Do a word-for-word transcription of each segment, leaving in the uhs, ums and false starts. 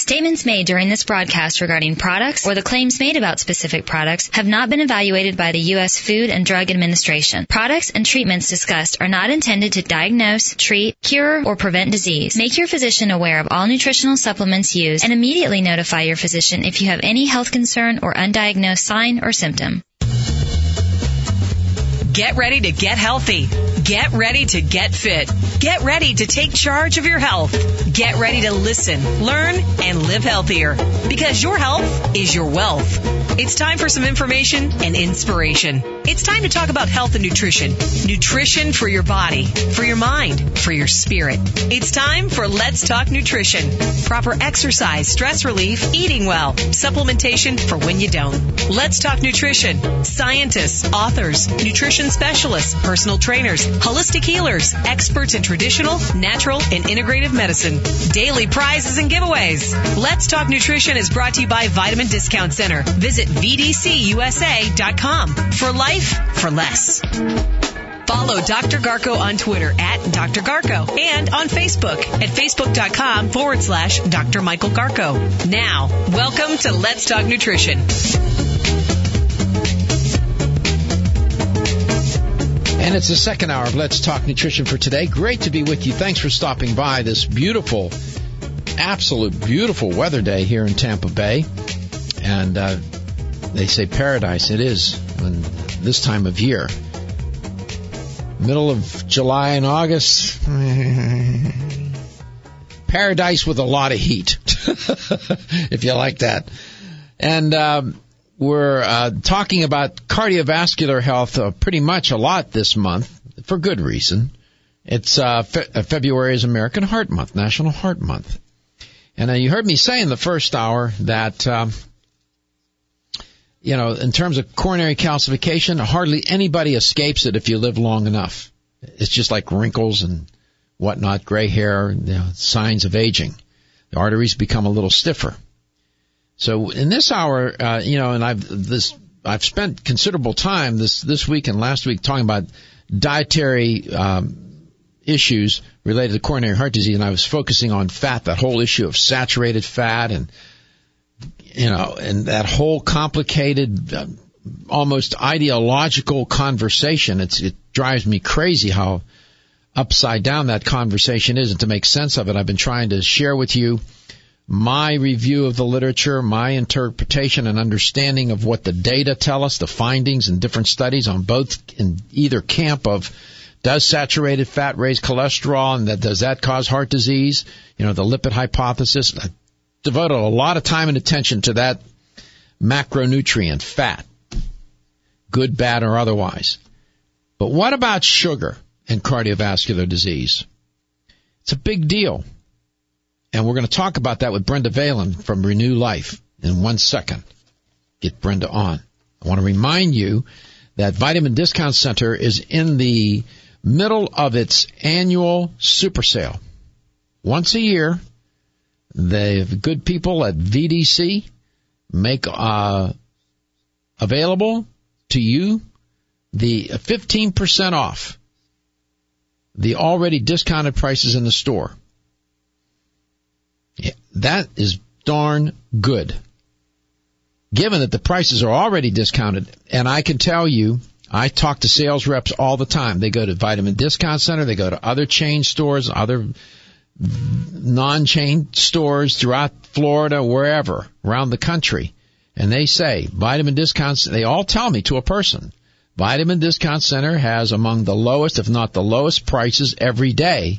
Statements made during this broadcast regarding products or the claims made about specific products have not been evaluated by the U S Food and Drug Administration. Products and treatments discussed are not intended to diagnose, treat, cure, or prevent disease. Make your physician aware of all nutritional supplements used and immediately notify your physician if you have any health concern or undiagnosed sign or symptom. Get ready to get healthy. Get ready to get fit. Get ready to take charge of your health. Get ready to listen, learn, and live healthier. Because your health is your wealth. It's time for some information and inspiration. It's time to talk about health and nutrition. Nutrition for your body, for your mind, for your spirit. It's time for Let's Talk Nutrition. Proper exercise, stress relief, eating well, supplementation for when you don't. Let's Talk Nutrition. Scientists, authors, nutrition specialists, personal trainers, holistic healers, experts in traditional, natural, and integrative medicine. Daily prizes and giveaways. Let's Talk Nutrition is brought to you by Vitamin Discount Center. Visit V D C U S A dot com. For life, for less. Follow Doctor Garko on Twitter at Doctor Garko and on Facebook at Facebook.com forward slash Dr. Michael Garko. Now, welcome to Let's Talk Nutrition. And it's the second hour of Let's Talk Nutrition for today. Great to be with you. Thanks for stopping by this beautiful, absolute beautiful weather day here in Tampa Bay. And uh, they say paradise. It is when this time of year. Middle of July and August. Paradise with a lot of heat, if you like that. And um, we're uh, talking about cardiovascular health uh, pretty much a lot this month for good reason. It's uh, fe- February is American Heart Month, National Heart Month. And uh, you heard me say in the first hour that, um, you know, in terms of coronary calcification, hardly anybody escapes it if you live long enough. It's just like wrinkles and whatnot, gray hair, you know, signs of aging. The arteries become a little stiffer. So in this hour, uh, you know, and I've this I've spent considerable time this this week and last week talking about dietary um, issues related to coronary heart disease, and I was focusing on fat, that whole issue of saturated fat, and you know, and that whole complicated, uh, almost ideological conversation. It's it drives me crazy how upside down that conversation is, and to make sense of it, I've been trying to share with you my review of the literature, my interpretation and understanding of what the data tell us, the findings and different studies on both in either camp of does saturated fat raise cholesterol and that, does that cause heart disease? You know, the lipid hypothesis. I devoted a lot of time and attention to that macronutrient, fat, good, bad, or otherwise. But what about sugar and cardiovascular disease? It's a big deal. And we're going to talk about that with Brenda Valen from Renew Life in one second. Get Brenda on. I want to remind you that Vitamin Discount Center is in the middle of its annual super sale. Once a year, the good people at V D C make uh, available to you the fifteen percent off the already discounted prices in the store. Yeah, that is darn good, given that the prices are already discounted. And I can tell you, I talk to sales reps all the time. They go to Vitamin Discount Center. They go to other chain stores, other non-chain stores throughout Florida, wherever, around the country. And they say, Vitamin Discount, they all tell me to a person, Vitamin Discount Center has among the lowest, if not the lowest prices every day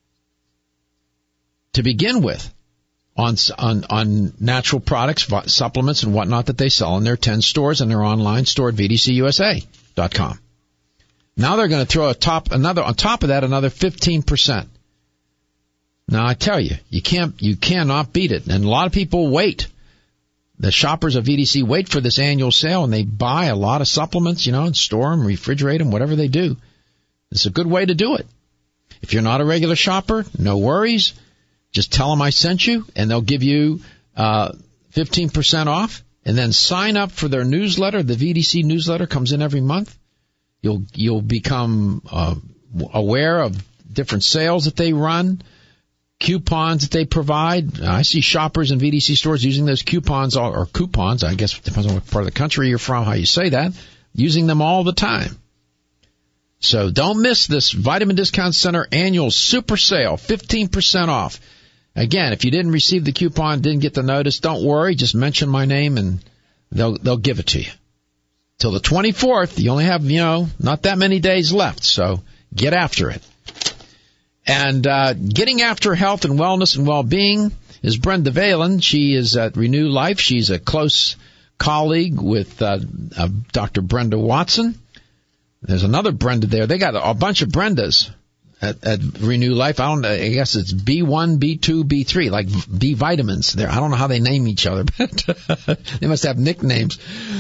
to begin with. On, on on natural products, supplements, and whatnot that they sell in their ten stores and their online store at V D C U S A dot com. Now they're going to throw a top another on top of that another fifteen percent. Now I tell you, you can't you cannot beat it, and a lot of people wait. The shoppers of V D C wait for this annual sale, and they buy a lot of supplements, you know, and store them, refrigerate them, whatever they do. It's a good way to do it. If you're not a regular shopper, no worries. Just tell them I sent you, and they'll give you uh fifteen percent off. And then sign up for their newsletter. The V D C newsletter comes in every month. You'll you'll become uh, aware of different sales that they run, coupons that they provide. I see shoppers in V D C stores using those coupons, all, or coupons, I guess it depends on what part of the country you're from, how you say that, using them all the time. So don't miss this Vitamin Discount Center annual super sale, fifteen percent off. Again, if you didn't receive the coupon, didn't get the notice, don't worry. Just mention my name and they'll they'll give it to you. Till the twenty-fourth, you only have, you know, not that many days left, so get after it. And uh getting after health and wellness and well-being is Brenda Valen. She is at Renew Life. She's a close colleague with uh, uh Doctor Brenda Watson. There's another Brenda there. They got a bunch of Brendas at, at Renew Life. I don't know. I guess it's B one, B two, B three, like B vitamins there. I don't know how they name each other, but they must have nicknames.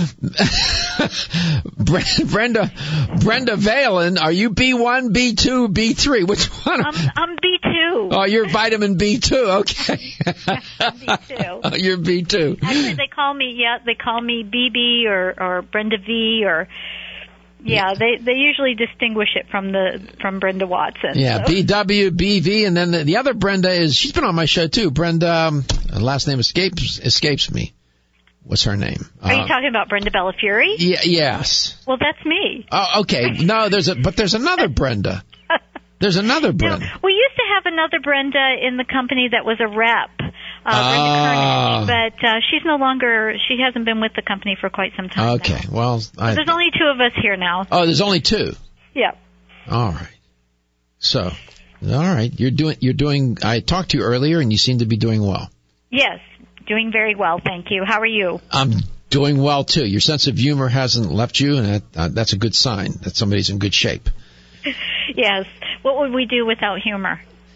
Brenda, Brenda Valen, are you B one, B two, B three? Which one? I'm, I'm B two. Oh, you're vitamin B two. Okay. I'm B two. Oh, you're B two. Actually, they call me, yeah, they call me B B or, or Brenda V or... Yeah, they they usually distinguish it from the from Brenda Watson. Yeah, so. B W, B V, and then the, the other Brenda is, she's been on my show too. Brenda, um, last name escapes escapes me. What's her name? Are uh, you talking about Brenda Bellafury? Yeah, yes. Well, that's me. Oh, okay. No, there's a but there's another Brenda. There's another Brenda. No, we used to have another Brenda in the company that was a rep. Uh, Ah. Brenda Kernish, but uh, she's no longer, she hasn't been with the company for quite some time Okay, now. well, I, There's only two of us here now. oh, there's only two. Yeah. All right. So, all right, you're doing you're doing. I talked to you earlier, and you seem to be doing well. Yes, doing very well, thank you. How are you? I'm doing well too. Your sense of humor hasn't left you, and that, uh, that's a good sign that somebody's in good shape. Yes. What would we do without humor?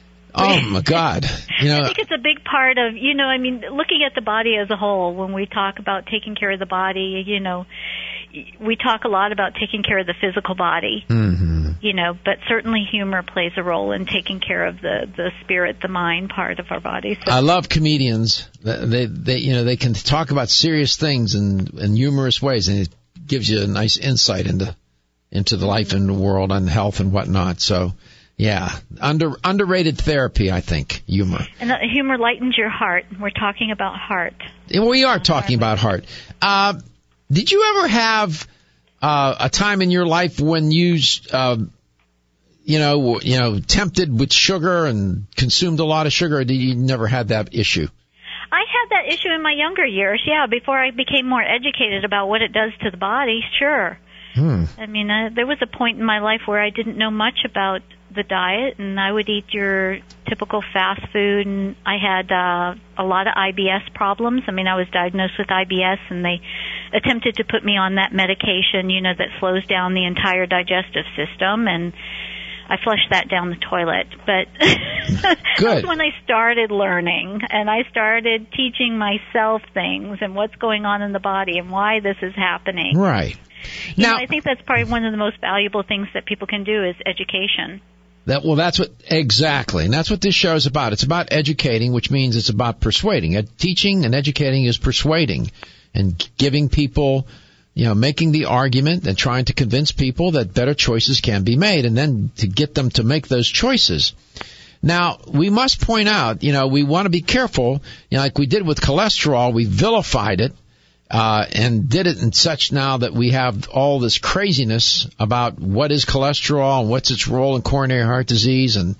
Oh my God! You know, I think it's a big part of, you know, I mean, looking at the body as a whole, when we talk about taking care of the body, you know, we talk a lot about taking care of the physical body, mm-hmm. you know, but certainly humor plays a role in taking care of the, the spirit, the mind part of our body. So. I love comedians. They, they, you know, they can talk about serious things in, in humorous ways, and it gives you a nice insight into into the life and the world and health and whatnot. So. Yeah, under underrated therapy, I think, humor. And the humor lightens your heart. We're talking about heart. We are talking about heart. Uh, did you ever have uh, a time in your life when you, uh, you know, you know, tempted with sugar and consumed a lot of sugar, or did you never had that issue? I had that issue in my younger years, yeah, before I became more educated about what it does to the body, sure. Hmm. I mean, uh, there was a point in my life where I didn't know much about the diet, and I would eat your typical fast food, and I had uh, a lot of I B S problems. I mean, I was diagnosed with I B S, and they attempted to put me on that medication, you know, that slows down the entire digestive system, and I flushed that down the toilet. But that was when I started learning, and I started teaching myself things and what's going on in the body and why this is happening. Right. You now, know, I think that's probably one of the most valuable things that people can do is education. That, well, that's what, exactly, and that's what this show is about. It's about educating, which means it's about persuading. Ed, teaching and educating is persuading and giving people, you know, making the argument and trying to convince people that better choices can be made, and then to get them to make those choices. Now, we must point out, you know, we want to be careful, you know, like we did with cholesterol, we vilified it. Uh, and did it in such now that we have all this craziness about what is cholesterol and what's its role in coronary heart disease, and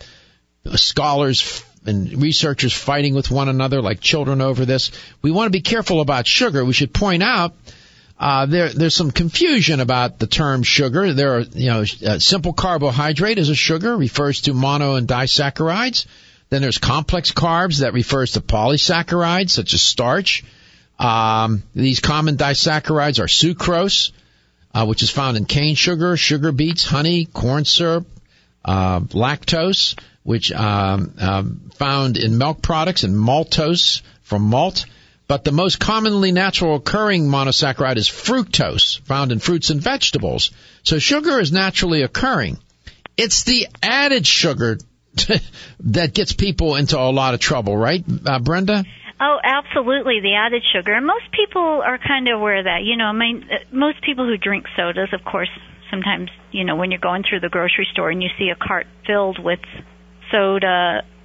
scholars and researchers fighting with one another like children over this. We want to be careful about sugar. We should point out uh, there there's some confusion about the term sugar. There are, you know, uh, simple carbohydrate is a sugar, refers to mono and disaccharides. Then there's complex carbs that refers to polysaccharides such as starch. Um, these common disaccharides are sucrose, uh, which is found in cane sugar, sugar beets, honey, corn syrup, uh, lactose, which um, um, found in milk products, and maltose from malt. But the most commonly natural occurring monosaccharide is fructose, found in fruits and vegetables. So sugar is naturally occurring. It's the added sugar that gets people into a lot of trouble, right, uh, Brenda? Oh, absolutely, the added sugar. And most people are kind of aware of that. You know, I mean, most people who drink sodas, of course, sometimes, you know, when you're going through the grocery store and you see a cart filled with soda,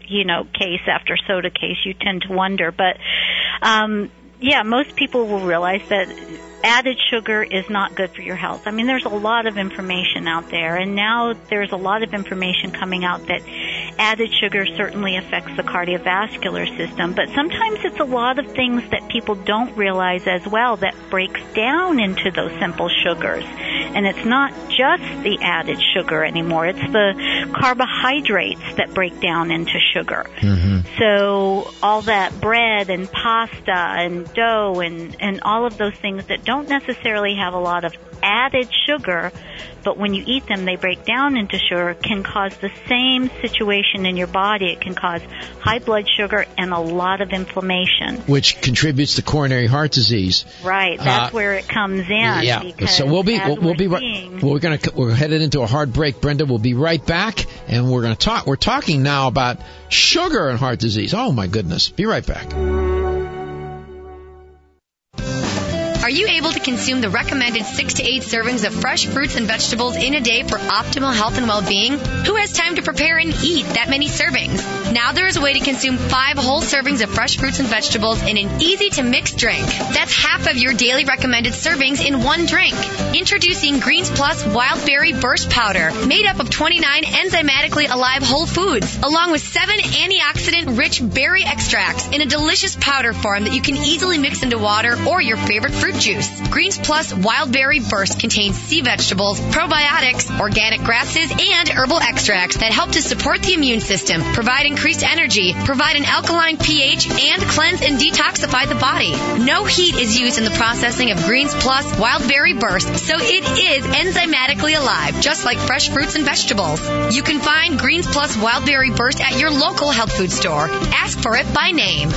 you know, case after soda case, you tend to wonder. But, um, yeah, most people will realize that added sugar is not good for your health. I mean, there's a lot of information out there, and now there's a lot of information coming out that added sugar certainly affects the cardiovascular system, but sometimes it's a lot of things that people don't realize as well that breaks down into those simple sugars. And it's not just the added sugar anymore. It's the carbohydrates that break down into sugar. Mm-hmm. So all that bread and pasta and dough and, and all of those things that don't necessarily have a lot of added sugar, but when you eat them, they break down into sugar, can cause the same situation in your body. It can cause high blood sugar and a lot of inflation, which contributes to coronary heart disease. Right, that's uh, where it comes in. Yeah. So we'll be we'll, we'll be right. We're going to we're headed into a hard break, Brenda. We'll be right back, and we're going to talk. We're talking now about sugar and heart disease. Oh my goodness! Be right back. Are you able to consume the recommended six to eight servings of fresh fruits and vegetables in a day for optimal health and well-being? Who has time to prepare and eat that many servings? Now there is a way to consume five whole servings of fresh fruits and vegetables in an easy-to-mix drink. That's half of your daily recommended servings in one drink. Introducing Greens Plus Wild Berry Burst Powder, made up of twenty-nine enzymatically alive whole foods, along with seven antioxidant-rich berry extracts in a delicious powder form that you can easily mix into water or your favorite fruit juice. Greens Plus Wild Berry Burst contains sea vegetables, probiotics, organic grasses, and herbal extracts that help to support the immune system, provide increased energy, provide an alkaline pH, and cleanse and detoxify the body. No heat is used in the processing of Greens Plus Wild Berry Burst, so it is enzymatically alive, just like fresh fruits and vegetables. You can find Greens Plus Wild Berry Burst at your local health food store. Ask for it by name.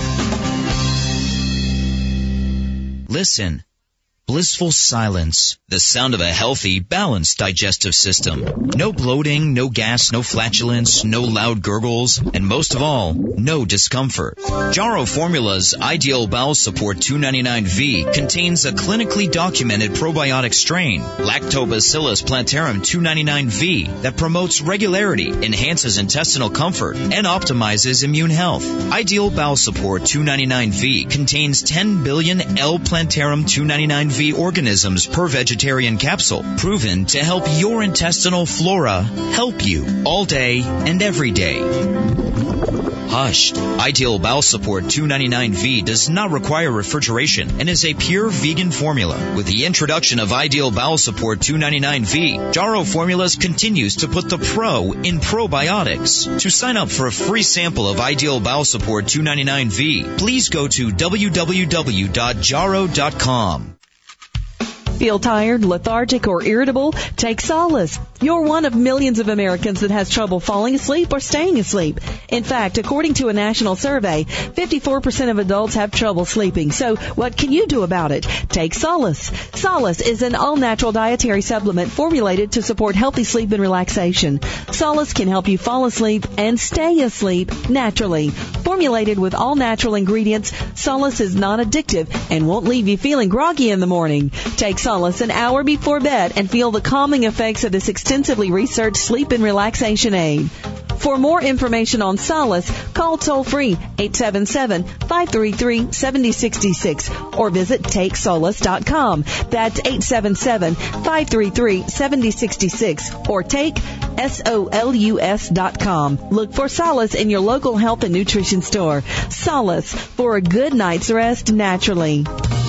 Listen. Blissful silence. The sound of a healthy, balanced digestive system. No bloating, no gas, no flatulence, no loud gurgles, and most of all, no discomfort. Jarrow Formula's Ideal Bowel Support two ninety-nine V contains a clinically documented probiotic strain, Lactobacillus plantarum two ninety-nine V, that promotes regularity, enhances intestinal comfort, and optimizes immune health. Ideal Bowel Support two ninety-nine V contains ten billion L plantarum two ninety-nine V organisms per vegetarian capsule, proven to help your intestinal flora help you all day and every day. Hushed. Ideal Bowel Support two ninety-nine V does not require refrigeration and is a pure vegan formula. With the introduction of Ideal Bowel Support two ninety-nine V, Jarrow Formulas continues to put the pro in probiotics. To sign up for a free sample of Ideal Bowel Support two ninety-nine V, please go to w w w dot jarrow dot com. Feel tired, lethargic, or irritable? Take Solace. You're one of millions of Americans that has trouble falling asleep or staying asleep. In fact, according to a national survey, fifty-four percent of adults have trouble sleeping. So what can you do about it? Take Solace. Solace is an all-natural dietary supplement formulated to support healthy sleep and relaxation. Solace can help you fall asleep and stay asleep naturally. Formulated with all-natural ingredients, Solace is non-addictive and won't leave you feeling groggy in the morning. Take Solace an hour before bed and feel the calming effects of this extensively researched sleep and relaxation aid. For more information on Solace, call toll-free eight seven seven, five three three, seven zero six six or visit take solace dot com. That's eight seven seven, five three three, seven zero six six or take S O L U S dot com. Look for Solace in your local health and nutrition store. Solace, for a good night's rest naturally.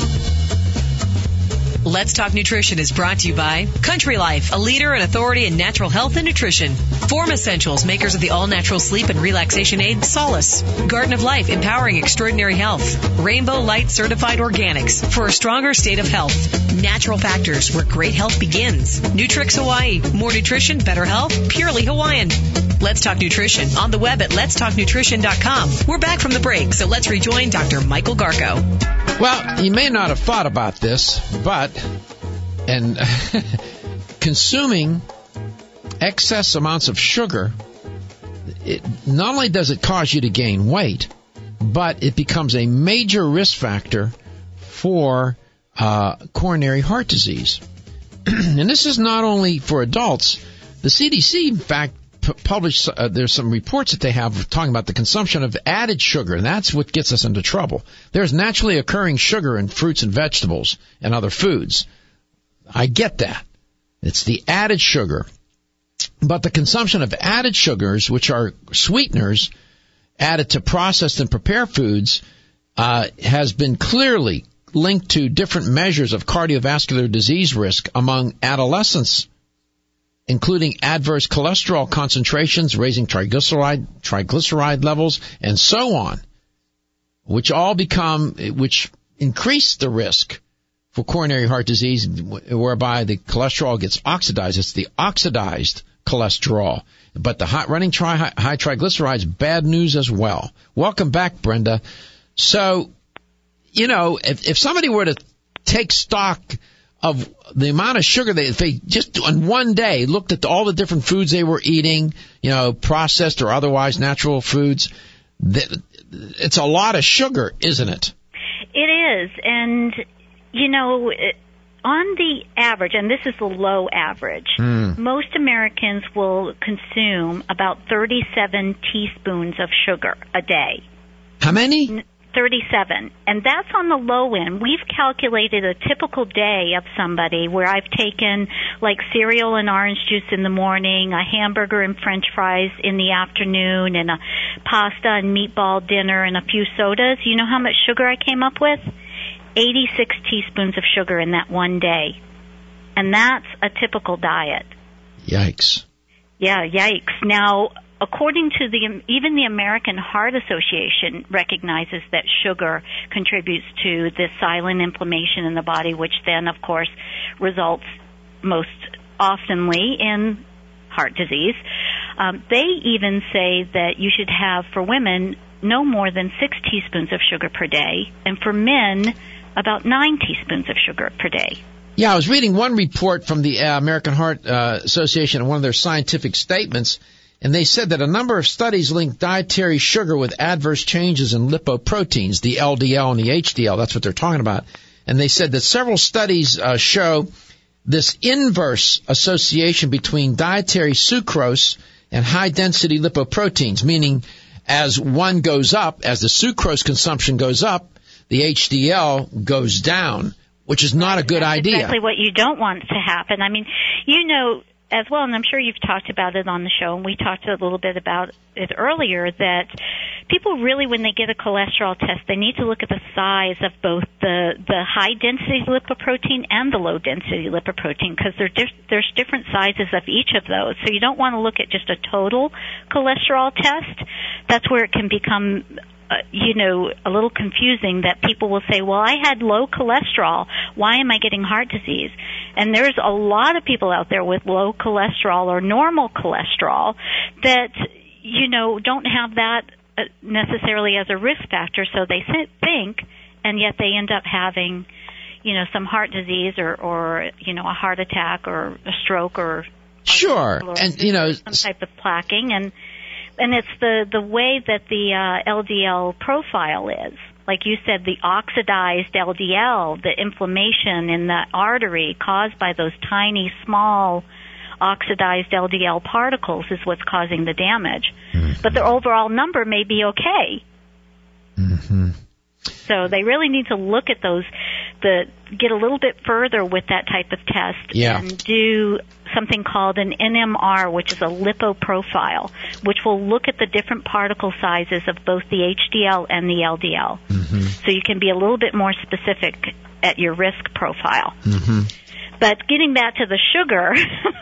Let's Talk Nutrition is brought to you by Country Life, a leader and authority in natural health and nutrition. Form Essentials, makers of the all-natural sleep and relaxation aid, Solace. Garden of Life, empowering extraordinary health. Rainbow Light Certified Organics, for a stronger state of health. Natural Factors, where great health begins. Nutrix Hawaii, more nutrition, better health, purely Hawaiian. Let's Talk Nutrition, on the web at lets talk nutrition dot com. We're back from the break, so let's rejoin Doctor Michael Garko. Well, you may not have thought about this, but and consuming excess amounts of sugar, it, not only does it cause you to gain weight, but it becomes a major risk factor for uh, coronary heart disease. And this is not only for adults. The C D C, in fact, p- published, uh, there's some reports that they have talking about the consumption of added sugar, and that's what gets us into trouble. There's naturally occurring sugar in fruits and vegetables and other foods. I get that. It's the added sugar. But the consumption of added sugars, which are sweeteners added to processed and prepared foods, uh, has been clearly linked to different measures of cardiovascular disease risk among adolescents, including adverse cholesterol concentrations, raising triglyceride, triglyceride levels, and so on, which all become, which increase the risk for coronary heart disease, whereby the cholesterol gets oxidized. It's the oxidized cholesterol. But the high, running tri, high, high triglycerides, bad news as well. Welcome back, Brenda. So, you know, if, if somebody were to take stock of the amount of sugar they, if they just on one day looked at all the different foods they were eating, you know, processed or otherwise natural foods, it's a lot of sugar, isn't it? It is. And, you know, on the average, and this is the low average, mm. most Americans will consume about thirty-seven teaspoons of sugar a day. How many? thirty-seven. And that's on the low end. We've calculated a typical day of somebody where I've taken like cereal and orange juice in the morning, a hamburger and french fries in the afternoon, and a pasta and meatball dinner and a few sodas. You know how much sugar I came up with? eighty-six teaspoons of sugar in that one day. And that's a typical diet. Yikes. Yeah, yikes. Now, according to the, even the American Heart Association recognizes that sugar contributes to this silent inflammation in the body, which then, of course, results most oftenly in heart disease. Um, they even say that you should have, for women, no more than six teaspoons of sugar per day, and for men, about nine teaspoons of sugar per day. Yeah, I was reading one report from the uh, American Heart uh, Association and one of their scientific statements, and they said that a number of studies linked dietary sugar with adverse changes in lipoproteins, the L D L and the H D L. That's what they're talking about. And they said that several studies uh, show this inverse association between dietary sucrose and high-density lipoproteins, meaning as one goes up, as the sucrose consumption goes up, the H D L goes down, which is not a good That's idea. Exactly what you don't want to happen. I mean, you know as well, and I'm sure you've talked about it on the show, and we talked a little bit about it earlier, that people really, when they get a cholesterol test, they need to look at the size of both the, the high-density lipoprotein and the low-density lipoprotein, because di- there's different sizes of each of those. So you don't want to look at just a total cholesterol test. That's where it can become Uh, you know, a little confusing, that people will say, well, I had low cholesterol. Why am I getting heart disease? And there's a lot of people out there with low cholesterol or normal cholesterol that, you know, don't have that necessarily as a risk factor, so they think, and yet they end up having, you know, some heart disease or, or you know, a heart attack or a stroke or... Sure, or and, you know... some type of plaquing, and... And it's the, the way that the uh, L D L profile is. Like you said, the oxidized L D L, the inflammation in the artery caused by those tiny, small oxidized L D L particles is what's causing the damage. Mm-hmm. But the overall number may be okay. Mm-hmm. So they really need to look at those, the get a little bit further with that type of test, yeah. and do something called an N M R, which is a lipoprofile, which will look at the different particle sizes of both the H D L and the L D L. Mm-hmm. So you can be a little bit more specific at your risk profile. Mm-hmm. But getting back to the sugar,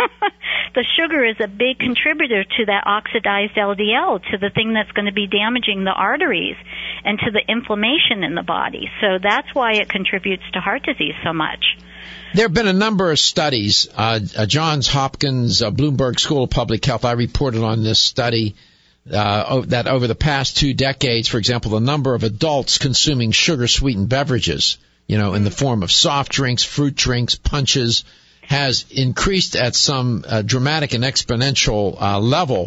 the sugar is a big contributor to that oxidized L D L, to the thing that's going to be damaging the arteries and to the inflammation in the body. So that's why it contributes to heart disease so much. There have been a number of studies. Uh, uh, Johns Hopkins, uh, Bloomberg School of Public Health, I reported on this study uh, that over the past two decades, for example, the number of adults consuming sugar-sweetened beverages, you know, in the form of soft drinks, fruit drinks, punches, has increased at some uh, dramatic and exponential uh, level.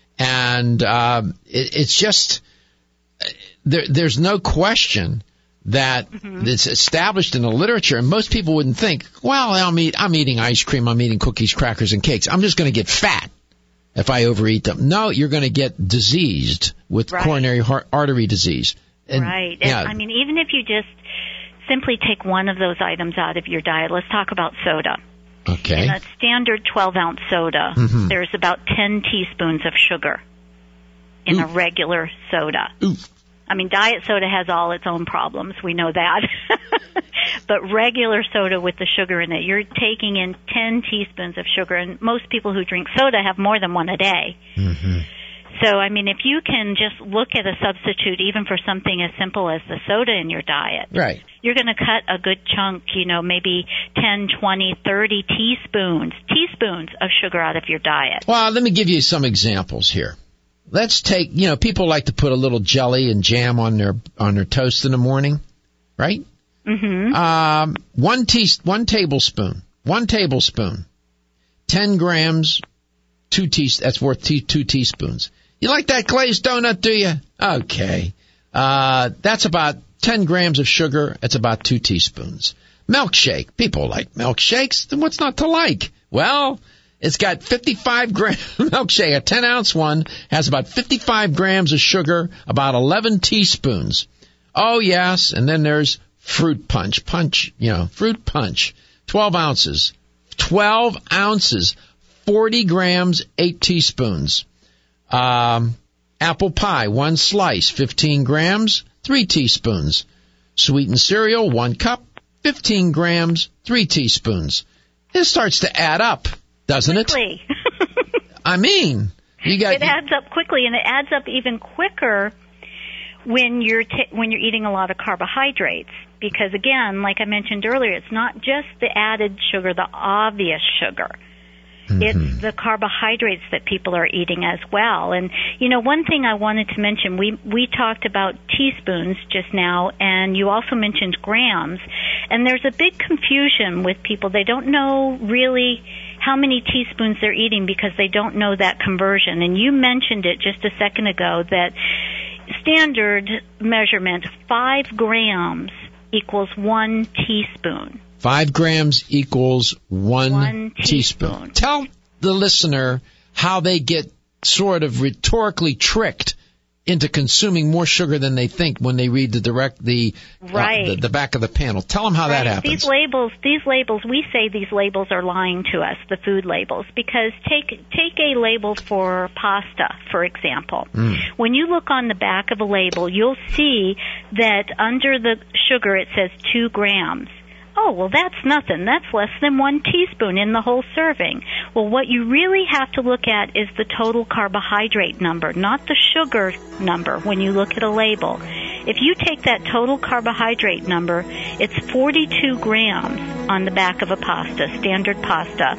And uh, it, it's just, there, there's no question that mm-hmm. it's established in the literature, and most people wouldn't think, well, I'm, eat, I'm eating ice cream, I'm eating cookies, crackers, and cakes. I'm just going to get fat. if I overeat them. No, you're going to get diseased with Right. coronary heart, artery disease. And, right. Yeah, And, I mean, even if you just simply take one of those items out of your diet, let's talk about soda. okay. In a standard twelve-ounce soda, Mhm. there's about ten teaspoons of sugar in a Oof. regular soda. Oof. I mean, diet soda has all its own problems. We know that. But regular soda with the sugar in it, you're taking in ten teaspoons of sugar, and most people who drink soda have more than one a day. Mm-hmm. So, I mean, if you can just look at a substitute even for something as simple as the soda in your diet, Right. you're going to cut a good chunk, you know, maybe ten, twenty, thirty teaspoons, teaspoons of sugar out of your diet. Well, let me give you some examples here. Let's take, you know, people like to put a little jelly and jam on their on their toast in the morning, right? Mm-hmm. Um, one tea, one tablespoon, one tablespoon, ten grams, two tea. That's worth tea, two teaspoons. You like that glazed donut, do you? Okay, uh, that's about ten grams of sugar. That's about two teaspoons. Milkshake. People like milkshakes. Then what's not to like? Well, it's got fifty-five gram milkshake. A ten ounce one has about fifty-five grams of sugar, about eleven teaspoons. Oh yes, and then there's fruit punch. Punch, you know, fruit punch. twelve ounces. twelve ounces. forty grams, eight teaspoons. Um, apple pie, one slice, fifteen grams, three teaspoons. Sweetened cereal, one cup, fifteen grams, three teaspoons. It starts to add up, doesn't Quickly. it? I mean, you got. It adds up quickly, and it adds up even quicker when you're t- when you're eating a lot of carbohydrates. Because again, like I mentioned earlier, it's not just the added sugar, the obvious sugar. Mm-hmm. It's the carbohydrates that people are eating as well. And, you know, one thing I wanted to mention, we we talked about teaspoons just now, and you also mentioned grams. And there's a big confusion with people. They don't know really how many teaspoons they're eating because they don't know that conversion. And you mentioned it just a second ago that standard measurement, five grams equals one teaspoon. Five grams equals one, One teaspoon. teaspoon. Tell the listener how they get sort of rhetorically tricked into consuming more sugar than they think when they read the direct the Right. uh, the, the back of the panel. Tell them how that Right. happens. These labels, these labels, we say these labels are lying to us, the food labels, because take take a label for pasta, for example. Mm. When you look on the back of a label, you'll see that under the sugar it says two grams. Oh, well, that's nothing. That's less than one teaspoon in the whole serving. Well, what you really have to look at is the total carbohydrate number, not the sugar number when you look at a label. If you take that total carbohydrate number, it's forty-two grams on the back of a pasta, standard pasta.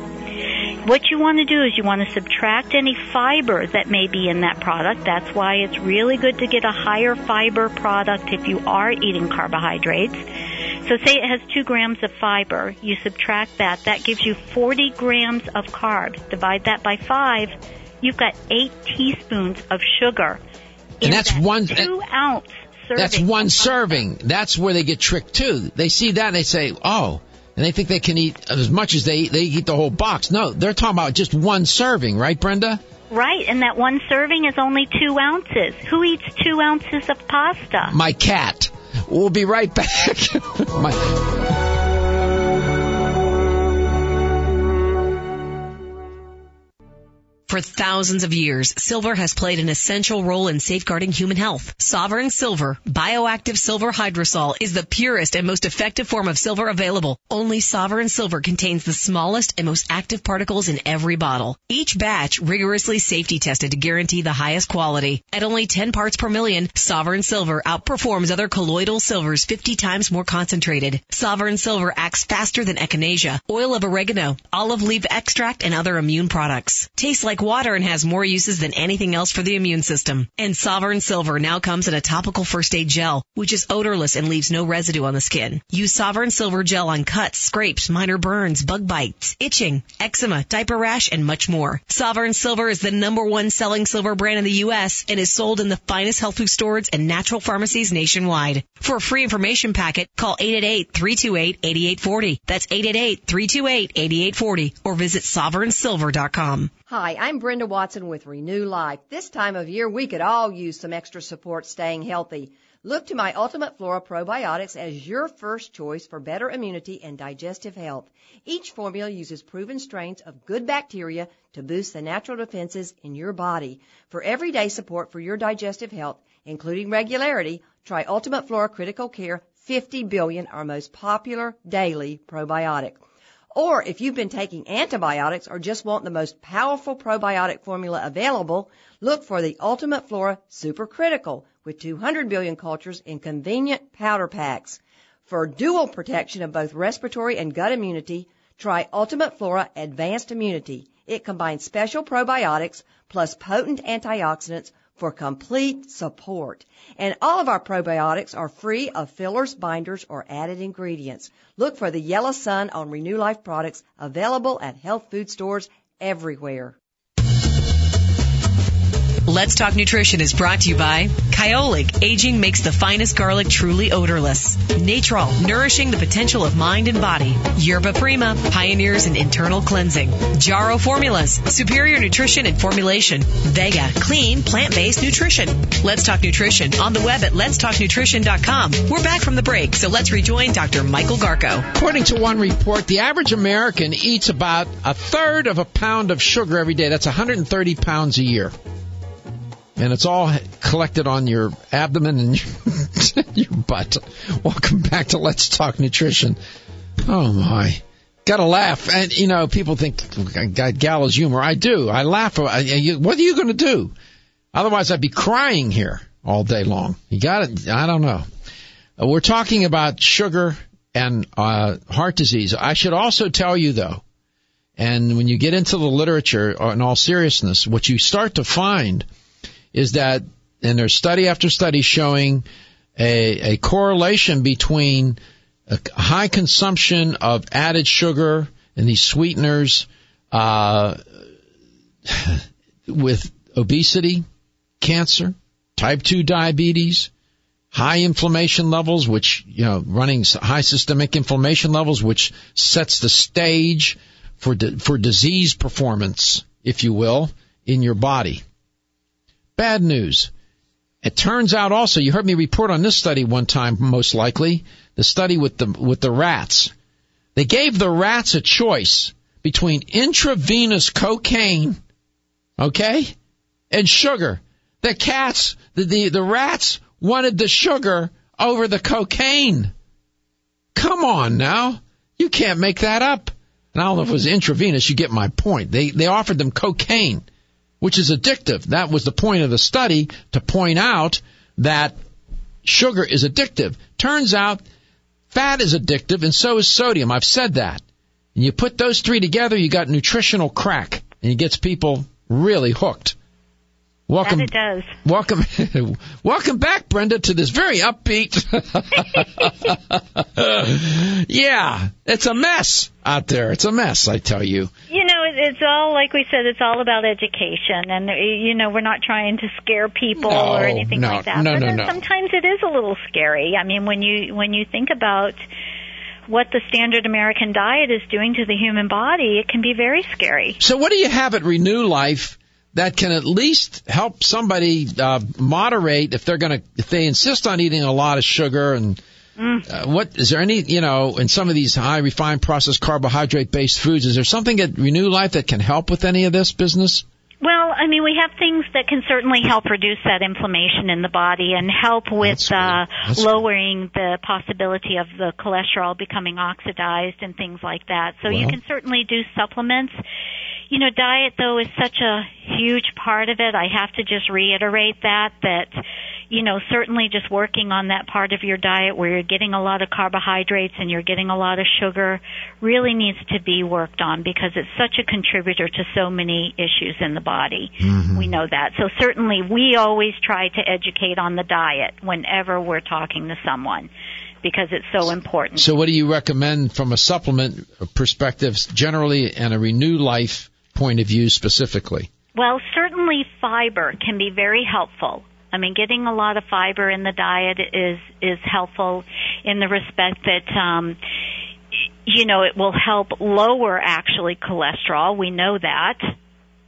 What you want to do is you want to subtract any fiber that may be in that product. That's why it's really good to get a higher fiber product if you are eating carbohydrates. So say it has two grams of fiber. You subtract that. That gives you forty grams of carbs. Divide that by five. You've got eight teaspoons of sugar. And that's that one- two ounce serving. That's one of serving. That's where they get tricked too. They see that and they say, oh, and they think they can eat as much as they eat. They eat the whole box. No, they're talking about just one serving, right, Brenda? Right, and that one serving is only two ounces. Who eats two ounces of pasta? My cat. We'll be right back. My- For thousands of years, silver has played an essential role in safeguarding human health. Sovereign Silver, bioactive silver hydrosol, is the purest and most effective form of silver available. Only Sovereign Silver contains the smallest and most active particles in every bottle. Each batch rigorously safety tested to guarantee the highest quality. At only ten parts per million, Sovereign Silver outperforms other colloidal silvers fifty times more concentrated. Sovereign Silver acts faster than echinacea, oil of oregano, olive leaf extract, and other immune products. Tastes like water and has more uses than anything else for the immune system. And Sovereign Silver now comes in a topical first aid gel, which is odorless and leaves no residue on the skin. Use Sovereign Silver gel on cuts, scrapes, minor burns, bug bites, itching, eczema, diaper rash, and much more. Sovereign Silver is the number one selling silver brand in the U S and is sold in the finest health food stores and natural pharmacies nationwide. For a free information packet, call eight eight eight, three two eight, eight eight four zero. That's eight eight eight, three two eight, eight eight four zero or visit sovereign silver dot com. Hi, I'm Brenda Watson with Renew Life. This time of year, we could all use some extra support staying healthy. Look to my Ultimate Flora Probiotics as your first choice for better immunity and digestive health. Each formula uses proven strains of good bacteria to boost the natural defenses in your body. For everyday support for your digestive health, including regularity, try Ultimate Flora Critical Care fifty billion, our most popular daily probiotic. Or if you've been taking antibiotics or just want the most powerful probiotic formula available, look for the Ultimate Flora Super Critical with two hundred billion cultures in convenient powder packs. For dual protection of both respiratory and gut immunity, try Ultimate Flora Advanced Immunity. It combines special probiotics plus potent antioxidants for complete support. And all of our probiotics are free of fillers, binders, or added ingredients. Look for the yellow sun on Renew Life products available at health food stores everywhere. Let's Talk Nutrition is brought to you by Kyolic. Aging makes the finest garlic truly odorless. Natrol, nourishing the potential of mind and body. Yerba Prima, pioneers in internal cleansing. Jarrow Formulas, superior nutrition and formulation. Vega, clean, plant-based nutrition. Let's Talk Nutrition on the web at lets talk nutrition dot com. We're back from the break, so let's rejoin Doctor Michael Garko. According to one report, the average American eats about a third of a pound of sugar every day. That's one hundred thirty pounds a year. And it's all collected on your abdomen and your, your butt. Welcome back to Let's Talk Nutrition. Oh, my. Got to laugh. And, you know, people think I got gallows humor. I do. I laugh. What are you going to do? Otherwise, I'd be crying here all day long. You got it? I don't know. We're talking about sugar and uh, heart disease. I should also tell you, though, and when you get into the literature, in all seriousness, what you start to find is that, and there's study after study showing a, a correlation between a high consumption of added sugar and these sweeteners uh, with obesity, cancer, type two diabetes, high inflammation levels, which, you know, running high systemic inflammation levels, which sets the stage for di- for disease performance, if you will, in your body. Bad news. It turns out also, you heard me report on this study one time, most likely, the study with the with the rats. They gave the rats a choice between intravenous cocaine, okay, and sugar. The cats, the, the, the rats wanted the sugar over the cocaine. Come on now. You can't make that up. And I don't know if it was intravenous, you get my point. They they offered them cocaine, which is addictive. That was the point of the study, to point out that sugar is addictive. Turns out fat is addictive, and so is sodium. I've said that. And you put those three together, you got nutritional crack, and it gets people really hooked. Welcome, that it does. Welcome, welcome back, Brenda, to this very upbeat. Yeah, it's a mess out there. It's a mess, I tell you. You know, it's all, like we said, it's all about education. And, you know, we're not trying to scare people no, or anything no, like that. No, but no, no. sometimes it is a little scary. I mean, when you when you think about what the standard American diet is doing to the human body, it can be very scary. So what do you have at Renew Life that can at least help somebody uh, moderate if they're going to, if they insist on eating a lot of sugar and mm. uh, what, is there any, you know, in some of these high refined processed carbohydrate based foods, is there something at Renew Life that can help with any of this business? Well, I mean, we have things that can certainly help reduce that inflammation in the body and help with uh, lowering good. the possibility of the cholesterol becoming oxidized and things like that. So well. you can certainly do supplements. You know, diet, though, is such a huge part of it. I have to just reiterate that, that, you know, certainly just working on that part of your diet where you're getting a lot of carbohydrates and you're getting a lot of sugar really needs to be worked on because it's such a contributor to so many issues in the body. Mm-hmm. We know that. So certainly we always try to educate on the diet whenever we're talking to someone, because it's so important. So what do you recommend from a supplement perspective generally and a Renew Life point of view specifically? Well, certainly fiber can be very helpful. I mean, getting a lot of fiber in the diet is is helpful in the respect that, um, you know, it will help lower actually cholesterol. We know that.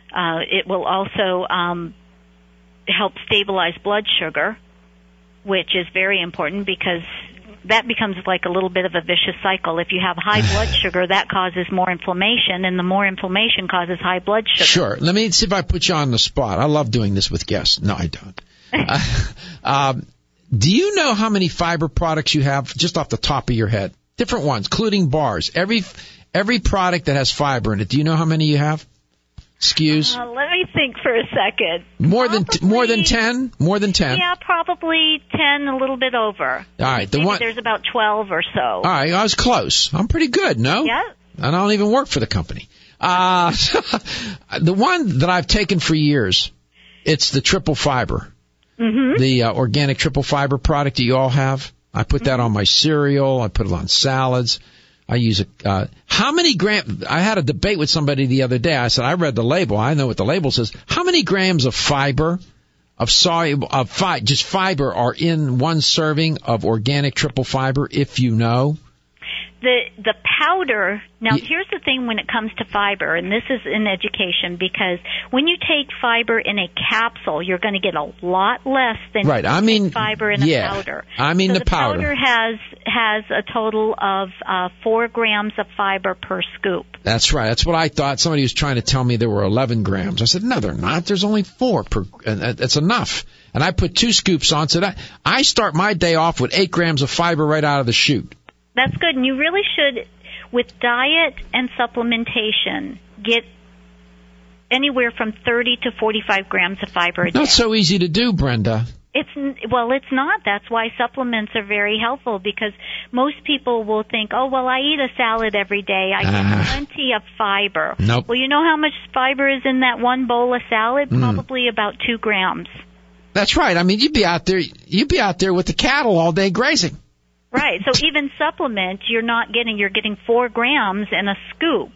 Uh, it will also um, help stabilize blood sugar, which is very important because that becomes like a little bit of a vicious cycle. If you have high blood sugar, that causes more inflammation, and the more inflammation causes high blood sugar. Sure. Let me see if I put you on the spot. I love doing this with guests. No, I don't. uh, um, do you know how many fiber products you have just off the top of your head? Different ones, including bars. Every every product that has fiber in it. Do you know how many you have? S K Us? Uh, let me think for a second. More probably, than t- more than ten? More than ten? Yeah, probably ten, a little bit over. All right, the Maybe one. There's about twelve or so. All right, I was close. I'm pretty good, no? Yeah. And I don't even work for the company. Uh, the one that I've taken for years, it's the triple fiber. Mm-hmm. The uh, organic triple fiber product that you all have. I put that mm-hmm. on my cereal. I put it on salads. I use it. Uh, how many grams? I had a debate with somebody the other day. I said, I read the label. I know what the label says. How many grams of fiber, of soluble, of fi- just fiber are in one serving of organic triple fiber, if you know? The the powder, now Y- here's the thing when it comes to fiber, and this is in education, because when you take fiber in a capsule, you're going to get a lot less than right. you I mean, fiber in yeah. a powder. I mean so the, the powder. powder has has a total of uh, four grams of fiber per scoop. That's right. That's what I thought. Somebody was trying to tell me there were eleven grams. I said, no, they're not. There's only four per, and that's enough. And I put two scoops on, so that I start my day off with eight grams of fiber right out of the chute. That's good, and you really should, with diet and supplementation, get anywhere from thirty to forty-five grams of fiber a day. Not so easy to do, Brenda. It's well, it's not. That's why supplements are very helpful, because most people will think, oh, well, I eat a salad every day. I get Ah. plenty of fiber. Nope. Well, you know how much fiber is in that one bowl of salad? Mm. Probably about two grams. That's right. I mean, you'd be out there, you'd be out there with the cattle all day grazing. Right. So even supplement, you're not getting, you're getting four grams in a scoop.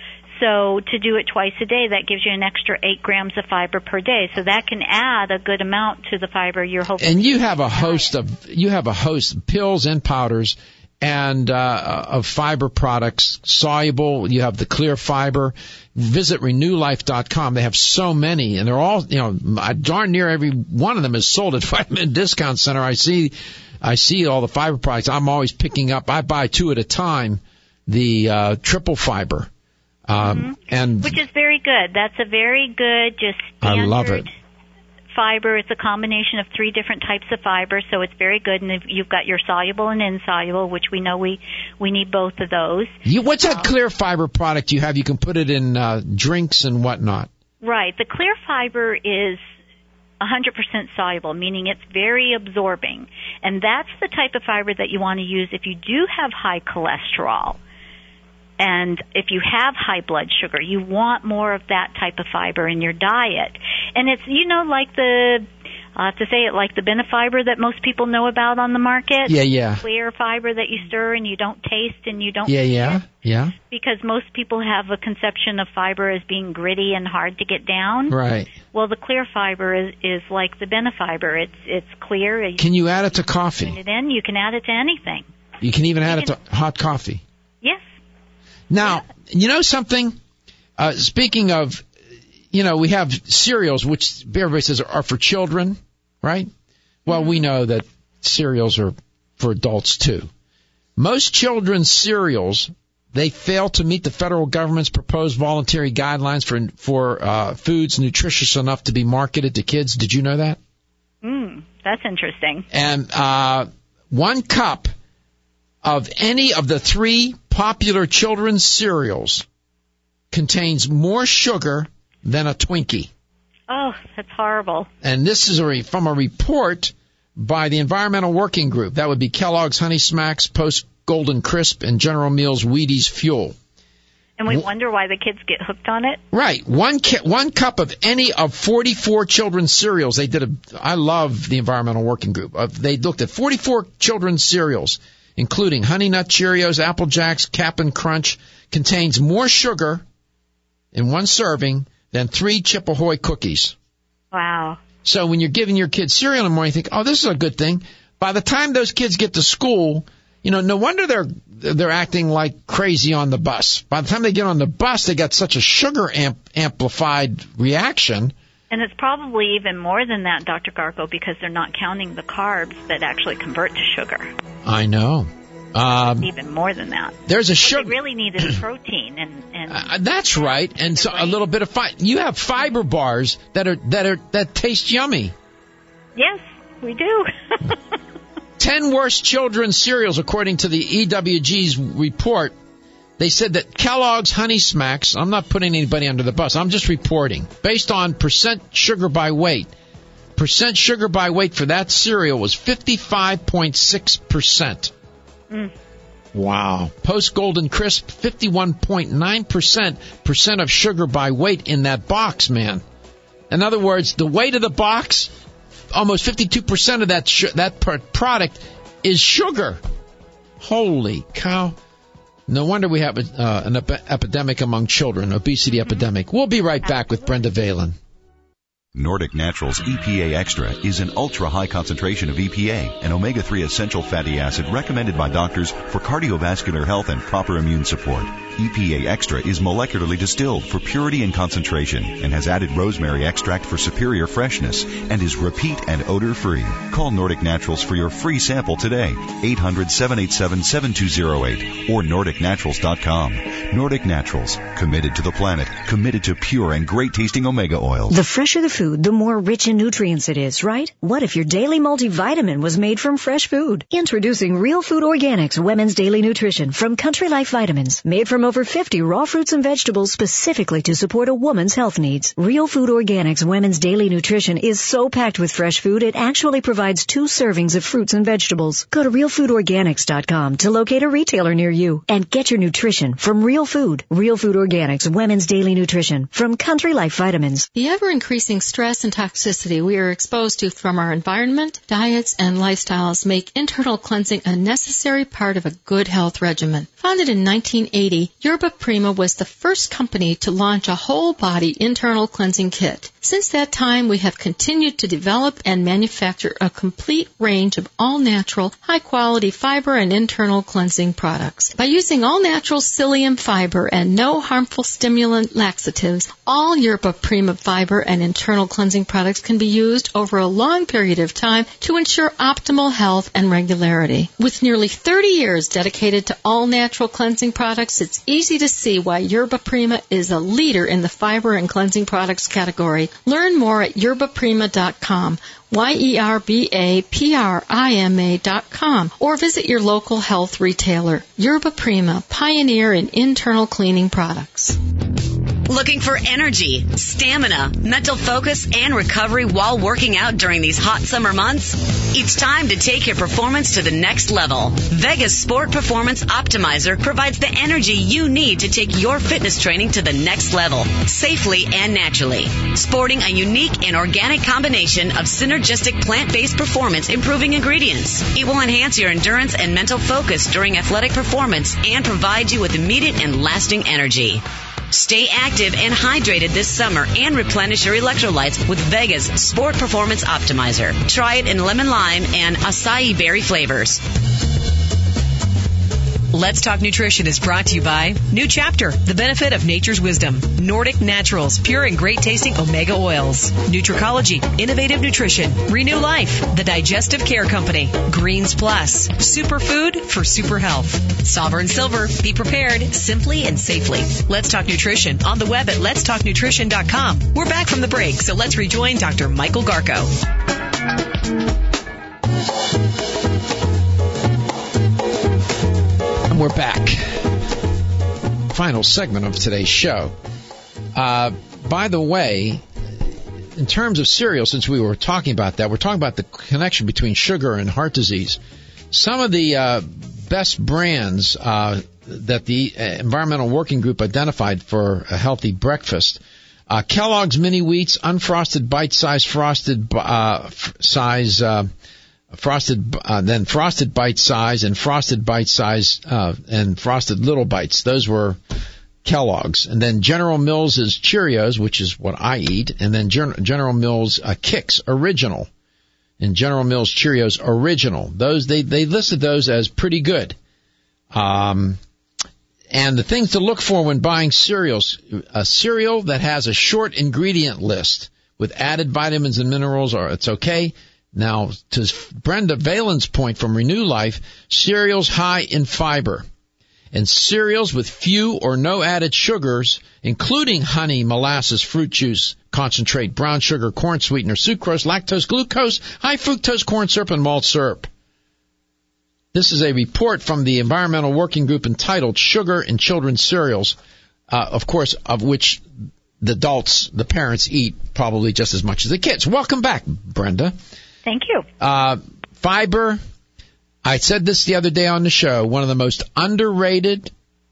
So to do it twice a day, that gives you an extra eight grams of fiber per day. So that can add a good amount to the fiber you're hoping. And you have a host of, you have a host of pills and powders and uh, of fiber products, soluble. You have the clear fiber. Visit renew life dot com. They have so many, and they're all, you know, darn near every one of them is sold at Vitamin Discount Center. I see. I see all the fiber products. I'm always picking up. I buy two at a time. The uh, triple fiber, um, mm-hmm. and which is very good. That's a very good, just standard I love it. Fiber. It's a combination of three different types of fiber, so it's very good. And if you've got your soluble and insoluble, which we know we we need both of those. You, what's that um, clear fiber product you have? You can put it in uh, drinks and whatnot. Right. The clear fiber is one hundred percent soluble, meaning it's very absorbing. And that's the type of fiber that you want to use if you do have high cholesterol. And if you have high blood sugar, you want more of that type of fiber in your diet. And it's, you know, like the, I have to say it, like the Benefiber that most people know about on the market. Yeah, yeah. Clear fiber that you stir and you don't taste and you don't Yeah, yeah, yeah. because most people have a conception of fiber as being gritty and hard to get down. Right. Well, the clear fiber is, is like the Benefiber. It's it's clear. You Can you add it to put coffee? it in. You can add it to anything. You can even You add can- it to hot coffee. Yes. Now, you know something? Uh, speaking of, you know, we have cereals, which everybody says are for children, right? Well, we know that cereals are for adults too. Most children's cereals, they fail to meet the federal government's proposed voluntary guidelines for for uh, foods nutritious enough to be marketed to kids. Did you know that? Mm, that's interesting. And uh, one cup of any of the three popular children's cereals contains more sugar than a Twinkie. Oh, that's horrible. And this is a re- from a report by the Environmental Working Group. That would be Kellogg's Honey Smacks, Post Golden Crisp, and General Mills Wheaties Fuel. And we wonder why the kids get hooked on it. Right. One ki- one cup of any of forty-four children's cereals. They did a, I love the Environmental Working Group. Uh, they looked at forty-four children's cereals, including Honey Nut Cheerios, Apple Jacks, Cap'n Crunch, contains more sugar in one serving than three Chip Ahoy cookies. Wow. So when you're giving your kids cereal in the morning, you think, oh, this is a good thing. By the time those kids get to school, you know, no wonder they're they're acting like crazy on the bus. By the time they get on the bus, they got such a sugar amp- amplified reaction. And it's probably even more than that, Doctor Garko, because they're not counting the carbs that actually convert to sugar. I know. Um, even more than that. There's a what sugar. What they really need is protein, and, and uh, that's right, and so a little bit of fi- You have fiber bars that are that are that taste yummy. Yes, we do. Ten worst children's cereals, according to the E W G's report. They said that Kellogg's Honey Smacks. I'm not putting anybody under the bus. I'm just reporting based on percent sugar by weight. Percent sugar by weight for that cereal was fifty-five point six percent. Mm. Wow. Post Golden Crisp, fifty-one point nine percent percent of sugar by weight in that box, man. In other words, the weight of the box, almost fifty-two percent of that sh- that product is sugar. Holy cow. No wonder we have a, uh, an ep- epidemic among children, obesity mm-hmm. epidemic. We'll be right back with Brenda Valen. Nordic Naturals E P A Extra is an ultra-high concentration of E P A, an omega three essential fatty acid recommended by doctors for cardiovascular health and proper immune support. E P A Extra is molecularly distilled for purity and concentration and has added rosemary extract for superior freshness and is repeat and odor-free. Call Nordic Naturals for your free sample today, eight hundred, seven eight seven, seven two zero eight or nordic naturals dot com. Nordic Naturals, committed to the planet, committed to pure and great-tasting omega oils. The fresher the food, the more rich in nutrients it is, right? What if your daily multivitamin was made from fresh food? Introducing Real Food Organics Women's Daily Nutrition from Country Life Vitamins, made from over fifty raw fruits and vegetables specifically to support a woman's health needs. Real Food Organics Women's Daily Nutrition is so packed with fresh food, it actually provides two servings of fruits and vegetables. Go to real food organics dot com to locate a retailer near you and get your nutrition from real food. Real Food Organics Women's Daily Nutrition from Country Life Vitamins. The ever-increasing stress and toxicity we are exposed to from our environment, diets, and lifestyles make internal cleansing a necessary part of a good health regimen. Founded in nineteen eighty, Yerba Prima was the first company to launch a whole-body internal cleansing kit. Since that time, we have continued to develop and manufacture a complete range of all-natural, high-quality fiber and internal cleansing products. By using all-natural psyllium fiber and no harmful stimulant laxatives, all Yerba Prima fiber and internal cleansing products can be used over a long period of time to ensure optimal health and regularity. With nearly thirty years dedicated to all-natural cleansing products, it's easy to see why Yerba Prima is a leader in the fiber and cleansing products category. Learn more at yerba prima dot com, Y E R B A P R I M A dot com, or visit your local health retailer. Yerba Prima, pioneer in internal cleaning products. Looking for energy, stamina, mental focus, and recovery while working out during these hot summer months? It's time to take your performance to the next level. Vegas Sport Performance Optimizer provides the energy you need to take your fitness training to the next level, safely and naturally. Sporting a unique and organic combination of synergistic plant-based performance improving ingredients, it will enhance your endurance and mental focus during athletic performance and provide you with immediate and lasting energy. Stay active and hydrated this summer and replenish your electrolytes with Vegas Sport Performance Optimizer. Try it in lemon lime and acai berry flavors. Let's Talk Nutrition is brought to you by New Chapter, the benefit of nature's wisdom. Nordic Naturals, pure and great tasting omega oils. Nutricology, innovative nutrition. Renew Life, the digestive care company. Greens Plus, superfood for super health. Sovereign Silver, be prepared simply and safely. Let's Talk Nutrition on the web at lets talk nutrition dot com. We're back from the break, so let's rejoin Doctor Michael Garko. And we're back. Final segment of today's show. Uh, by the way, in terms of cereal, since we were talking about that, we're talking about the connection between sugar and heart disease. Some of the uh, best brands uh, that the Environmental Working Group identified for a healthy breakfast, uh, Kellogg's Mini Wheats, unfrosted bite-sized frosted uh, f- size uh Frosted, uh, then frosted bite size and frosted bite size, uh, and frosted little bites. Those were Kellogg's. And then General Mills is Cheerios, which is what I eat. And then Gen- General Mills, uh, Kix Original. And General Mills Cheerios Original. Those, they, they listed those as pretty good. Um, and the things to look for when buying cereals, a cereal that has a short ingredient list with added vitamins and minerals, or it's okay. Now, to Brenda Valen's point from Renew Life, cereals high in fiber. And cereals with few or no added sugars, including honey, molasses, fruit juice, concentrate, brown sugar, corn sweetener, sucrose, lactose, glucose, high fructose corn syrup, and malt syrup. This is a report from the Environmental Working Group entitled Sugar in Children's Cereals, uh, of course, of which the adults, the parents, eat probably just as much as the kids. Welcome back, Brenda. Thank you. Uh, fiber, I said this the other day on the show, one of the most underrated,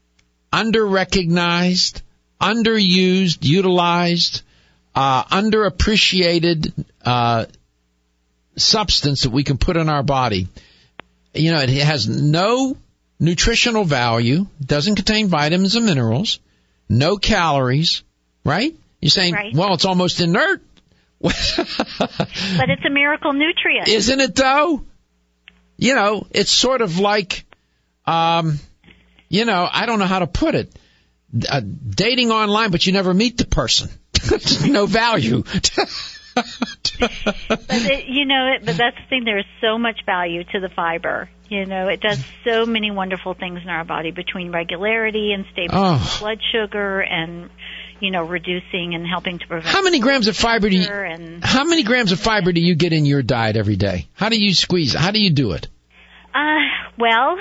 under-recognized, underused, utilized, uh, underappreciated uh, substance that we can put in our body. You know, it has no nutritional value, doesn't contain vitamins and minerals, no calories, right? You're saying, right. Well, it's almost inert. But it's a miracle nutrient. Isn't it, though? You know, it's sort of like, um, you know, I don't know how to put it. Uh, dating online, but you never meet the person. No value. But it, you know, it, but that's the thing. There is so much value to the fiber. You know, it does so many wonderful things in our body between regularity and stabilizing Oh. blood sugar and, you know, reducing and helping to prevent. How many grams of fiber do you? And, How many grams of fiber do you get in your diet every day? How do you squeeze? How do you do it? uh, well,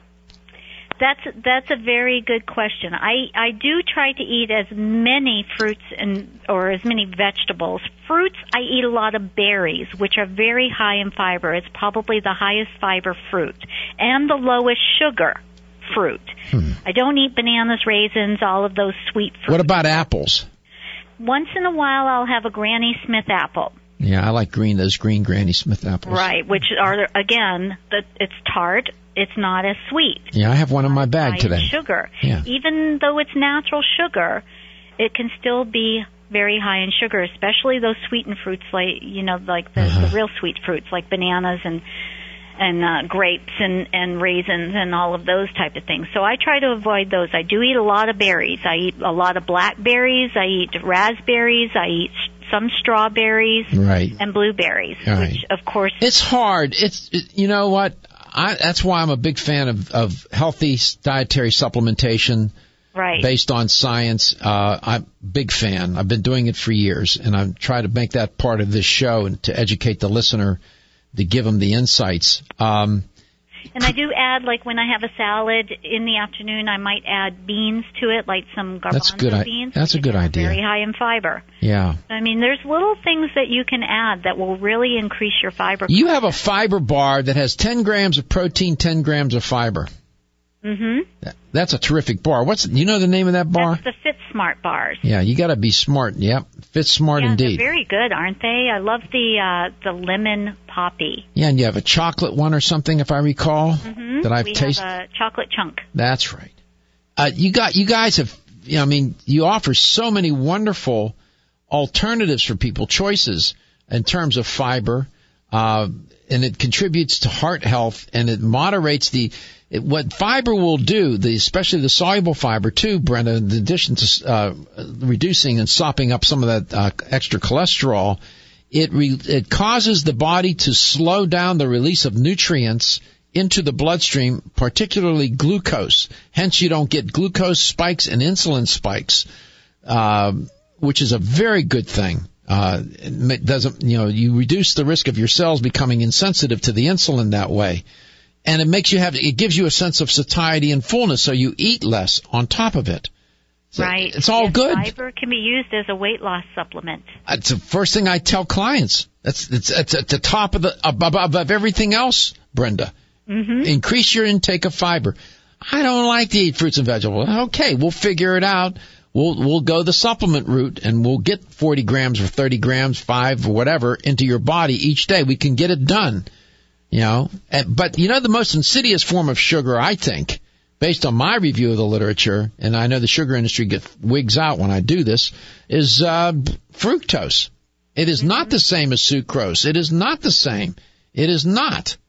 that's that's a very good question. I I do try to eat as many fruits and or as many vegetables. Fruits, I eat a lot of berries, which are very high in fiber. It's probably the highest fiber fruit and the lowest sugar fruit. Hmm. I don't eat bananas, raisins, all of those sweet fruits. What about apples? Once in a while, I'll have a Granny Smith apple. Yeah, I like green, those green Granny Smith apples. Right, which are, again, the, it's tart. It's not as sweet. Yeah, I have one in my bag high today. in sugar. Yeah. Even though it's natural sugar, it can still be very high in sugar, especially those sweetened fruits like, you know, like the, Uh-huh. the real sweet fruits like bananas and and uh, grapes and, and raisins and all of those type of things. So I try to avoid those. I do eat a lot of berries. I eat a lot of blackberries. I eat raspberries. I eat some strawberries Right. and blueberries, Right. which, of course... It's hard. It's it, you know what? I, that's why I'm a big fan of, of healthy dietary supplementation. Right. Based on science. Uh, I'm a big fan. I've been doing it for years, and I'm trying to make that part of this show and to educate the listener, to give them the insights. Um, and I do add, like when I have a salad in the afternoon, I might add beans to it, like some garbanzo that's good. beans. That's a good idea. Very high in fiber. Yeah. I mean, there's little things that you can add that will really increase your fiber. You have a fiber bar that has ten grams of protein, ten grams of fiber. Mm-hmm. That's a terrific bar. What's you know the name of that bar? That's the Fit Smart bars. Yeah, you got to be smart. Yep, Fit Smart yeah, indeed. They're very good, aren't they? I love the uh, the lemon poppy. Yeah, and you have a chocolate one or something, if I recall, mm-hmm. that I've we tasted. We have a chocolate chunk. That's right. Uh, you got you guys have. You know, I mean, you offer so many wonderful alternatives for people, choices in terms of fiber, uh, and it contributes to heart health, and it moderates the. It, what fiber will do, the, especially the soluble fiber too, Brenda, in addition to uh, reducing and sopping up some of that uh, extra cholesterol, it re, it causes the body to slow down the release of nutrients into the bloodstream, particularly glucose. Hence, you don't get glucose spikes and insulin spikes, uh, which is a very good thing. Uh, it doesn't, you know, you reduce the risk of your cells becoming insensitive to the insulin that way. And it makes you have, it gives you a sense of satiety and fullness, so you eat less on top of it. So right. It's all yes, good. Fiber can be used as a weight loss supplement. It's the first thing I tell clients. That's it's, it's at the top of the above, above everything else, Brenda. Mm-hmm. Increase your intake of fiber. I don't like to eat fruits and vegetables. Okay, we'll figure it out. We'll we'll go the supplement route, and we'll get forty grams or thirty grams, five or whatever, into your body each day. We can get it done. You know, but you know the most insidious form of sugar, I think, based on my review of the literature, and I know the sugar industry gets wigs out when I do this, is uh, fructose. It is not the same as sucrose. It is not the same. It is not.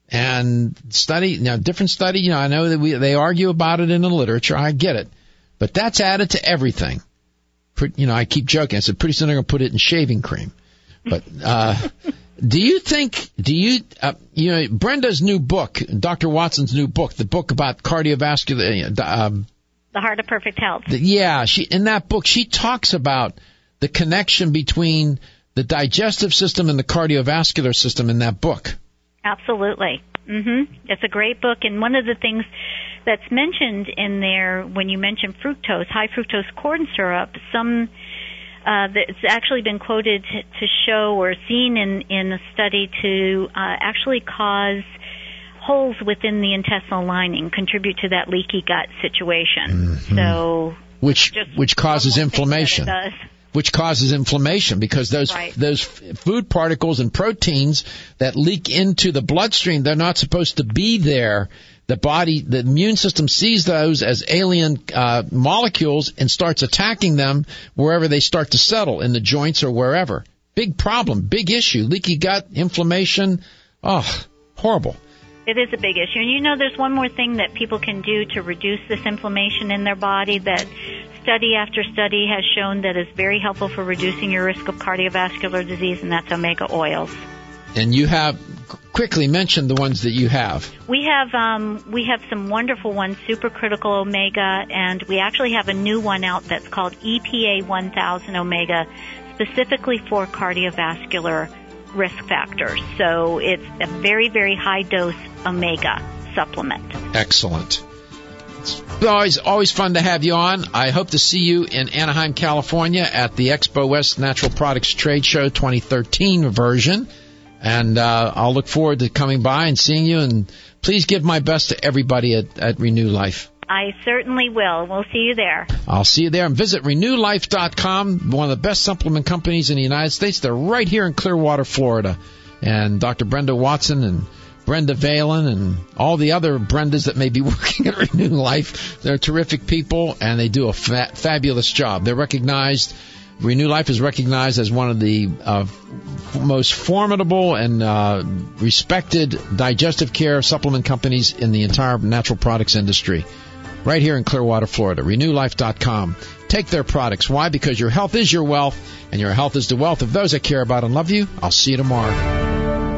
And study, now different study, you know, I know that we, they argue about it in the literature. I get it. But that's added to everything. You know, I keep joking. I said, pretty soon they're going to put it in shaving cream. But, uh, do you think, do you, uh, you know, Brenda's new book, Doctor Watson's new book, the book about cardiovascular, um, The Heart of Perfect Health. the, yeah, she, in that book, she talks about the connection between the digestive system and the cardiovascular system in that book. Absolutely. Mm-hmm. It's a great book, and one of the things that's mentioned in there when you mention fructose, high fructose corn syrup, some uh, that's actually been quoted to, to show or seen in, in a study to uh, actually cause holes within the intestinal lining, contribute to that leaky gut situation. Mm-hmm. So, which which causes inflammation. That it does. Which causes inflammation because those right. those food particles and proteins that leak into the bloodstream, they're not supposed to be there. The body, the immune system sees those as alien uh, molecules and starts attacking them wherever they start to settle, in the joints or wherever. Big problem, big issue, leaky gut, inflammation. Oh, horrible. It is a big issue. And you know, there's one more thing that people can do to reduce this inflammation in their body that study after study has shown that is very helpful for reducing your risk of cardiovascular disease, and that's omega oils. And you have quickly mentioned the ones that you have. We have um, we have some wonderful ones, supercritical omega, and we actually have a new one out that's called E P A one thousand omega, specifically for cardiovascular risk factors. So it's a very, very high dose omega supplement. Excellent. It's always, always fun to have you on. I hope to see you in Anaheim, California at the Expo West Natural Products Trade Show twenty thirteen version. And uh, I'll look forward to coming by and seeing you. And please give my best to everybody at, at Renew Life. I certainly will. We'll see you there. I'll see you there. And visit renew life dot com, one of the best supplement companies in the United States. They're right here in Clearwater, Florida. And Doctor Brenda Watson and Brenda Valen and all the other Brendas that may be working at Renew Life, they're terrific people, and they do a fa- fabulous job. They're recognized, Renew Life is recognized as one of the uh, most formidable and uh, respected digestive care supplement companies in the entire natural products industry. Right here in Clearwater, Florida. renew life dot com. Take their products. Why? Because your health is your wealth, and your health is the wealth of those that care about and love you. I'll see you tomorrow.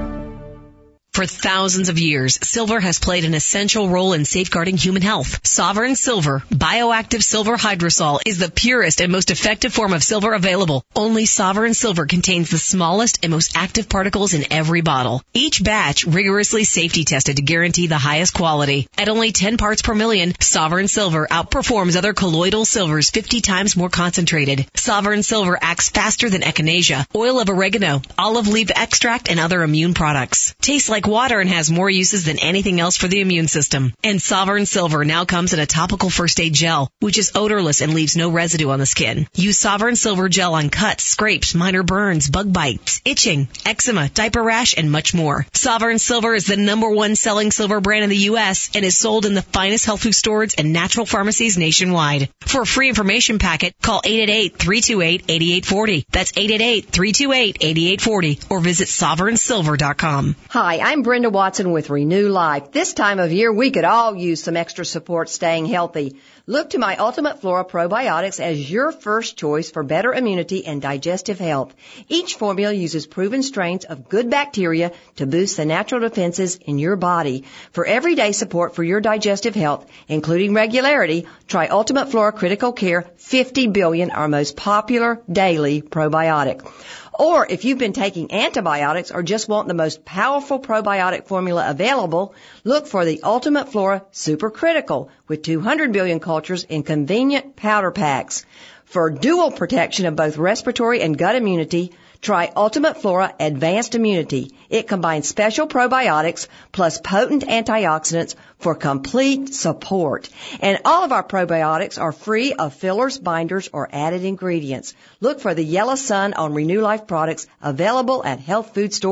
For thousands of years, silver has played an essential role in safeguarding human health. Sovereign Silver, bioactive silver hydrosol, is the purest and most effective form of silver available. Only Sovereign Silver contains the smallest and most active particles in every bottle. Each batch rigorously safety tested to guarantee the highest quality. At only ten parts per million, Sovereign Silver outperforms other colloidal silvers fifty times more concentrated. Sovereign Silver acts faster than echinacea, oil of oregano, olive leaf extract, and other immune products. Tastes like water and has more uses than anything else for the immune system. And Sovereign Silver now comes in a topical first aid gel, which is odorless and leaves no residue on the skin. Use Sovereign Silver gel on cuts, scrapes, minor burns, bug bites, itching, eczema, diaper rash, and much more. Sovereign Silver is the number one selling silver brand in the U S and is sold in the finest health food stores and natural pharmacies nationwide. For a free information packet, call eight eight eight, three two eight, eight eight four zero. That's eight eight eight, three two eight, eight eight four zero or visit sovereign silver dot com. Hi, I'm Brenda Watson with Renew Life. This time of year, we could all use some extra support staying healthy. Look to my Ultimate Flora Probiotics as your first choice for better immunity and digestive health. Each formula uses proven strains of good bacteria to boost the natural defenses in your body. For everyday support for your digestive health, including regularity, try Ultimate Flora Critical Care fifty billion, our most popular daily probiotic. Or if you've been taking antibiotics or just want the most powerful probiotic formula available, look for the Ultimate Flora Supercritical with two hundred billion cultures in convenient powder packs. For dual protection of both respiratory and gut immunity, try Ultimate Flora Advanced Immunity. It combines special probiotics plus potent antioxidants for complete support. And all of our probiotics are free of fillers, binders, or added ingredients. Look for the Yellow Sun on Renew Life products available at health food stores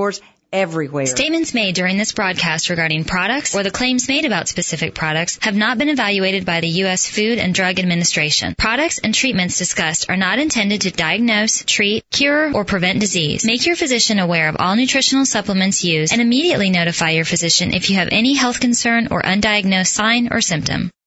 everywhere. Statements made during this broadcast regarding products or the claims made about specific products have not been evaluated by the U S Food and Drug Administration. Products and treatments discussed are not intended to diagnose, treat, cure, or prevent disease. Make your physician aware of all nutritional supplements used and immediately notify your physician if you have any health concern or undiagnosed sign or symptom.